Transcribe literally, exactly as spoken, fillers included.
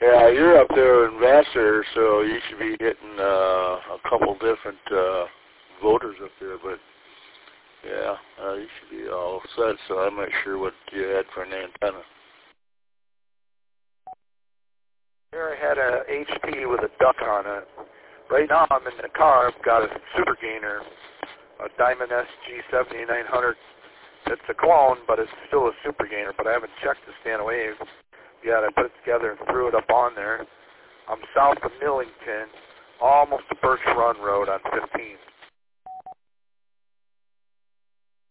Yeah, you're up there in Vassar, so you should be hitting uh, a couple different uh, voters up there. But yeah, uh, you should be all set. So I'm not sure what you had for an antenna. Here I had a H P with a duck on it. Right now I'm in the car. I've got a super gainer, a Diamond S G seventy-nine hundred. It's a clone, but it's still a super gainer. But I haven't checked the stand wave yet. I put it together and threw it up on there. I'm south of Millington, almost to Birch Run Road on fifteenth.